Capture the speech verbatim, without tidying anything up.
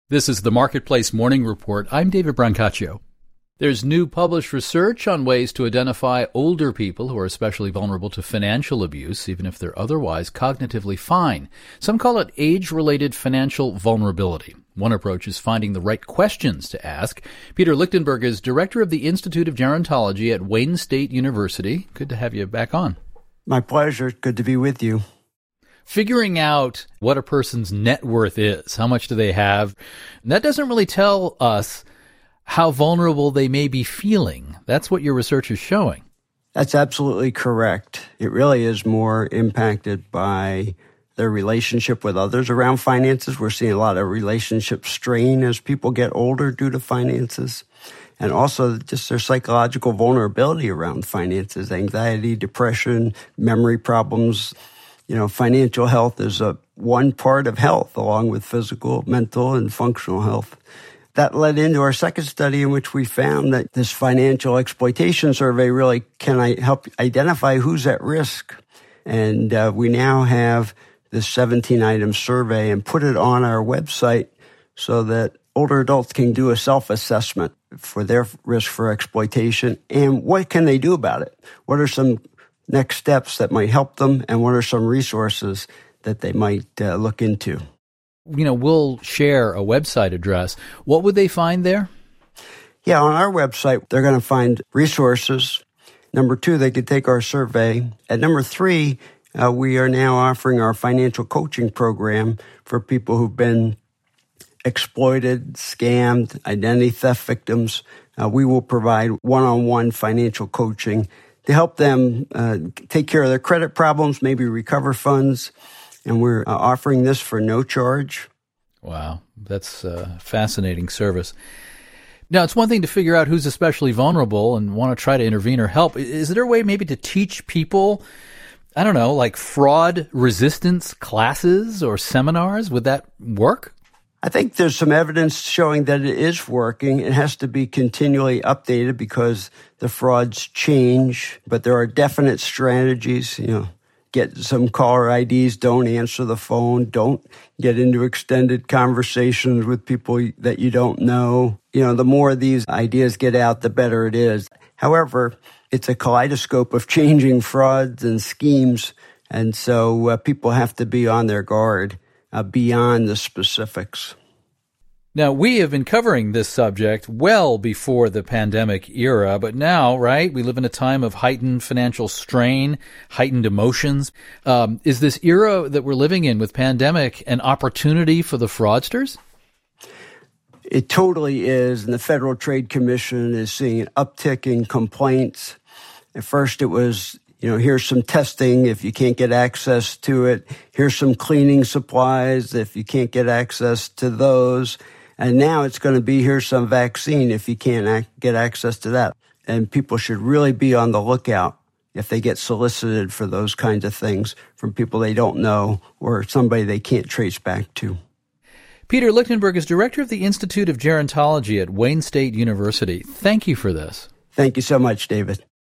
This is the Marketplace Morning Report. I'm David Brancaccio. There's new published research on ways to identify older people who are especially vulnerable to financial abuse, even if they're otherwise cognitively fine. Some call it age-related financial vulnerability. One approach is finding the right questions to ask. Peter Lichtenberg is director of the Institute of Gerontology at Wayne State University. Good to have you back on. My pleasure. Good to be with you. Figuring out what a person's net worth is, how much do they have, that doesn't really tell us how vulnerable they may be feeling. That's what your research is showing. That's absolutely correct. It really is more impacted by their relationship with others around finances. We're seeing a lot of relationship strain as people get older due to finances. And also just their psychological vulnerability around finances, anxiety, depression, memory problems. You know, financial health is a one part of health, along with physical, mental, and functional health. That led into our second study, in which we found that this financial exploitation survey really can I help identify who's at risk. And uh, we now have this seventeen-item survey and put it on our website so that older adults can do a self-assessment for their risk for exploitation and what can they do about it. What are some next steps that might help them, and what are some resources that they might uh, look into? You know, we'll share a website address. What would they find there? Yeah, on our website, they're going to find resources. Number two, they could take our survey. At number three, uh, we are now offering our financial coaching program for people who've been exploited, scammed, identity theft victims. Uh, we will provide one-on-one financial coaching to help them uh, take care of their credit problems, maybe recover funds. And we're uh, offering this for no charge. Wow, that's a fascinating service. Now, it's one thing to figure out who's especially vulnerable and want to try to intervene or help. Is there a way maybe to teach people, I don't know, like fraud resistance classes or seminars? Would that work? I think there's some evidence showing that it is working. It has to be continually updated because the frauds change, but there are definite strategies. You know, get some caller I Ds, don't answer the phone, don't get into extended conversations with people that you don't know. You know, the more these ideas get out, the better it is. However, it's a kaleidoscope of changing frauds and schemes, and so uh, people have to be on their guard. Uh, beyond the specifics. Now, we have been covering this subject well before the pandemic era, but now, right, we live in a time of heightened financial strain, heightened emotions. Um, is this era that we're living in with pandemic an opportunity for the fraudsters? It totally is, and the Federal Trade Commission is seeing an uptick in complaints. At first, it was You know, here's some testing if you can't get access to it. Here's some cleaning supplies if you can't get access to those. And now it's going to be, here's some vaccine if you can't ac- get access to that. And people should really be on the lookout if they get solicited for those kinds of things from people they don't know or somebody they can't trace back to. Peter Lichtenberg is director of the Institute of Gerontology at Wayne State University. Thank you for this. Thank you so much, David.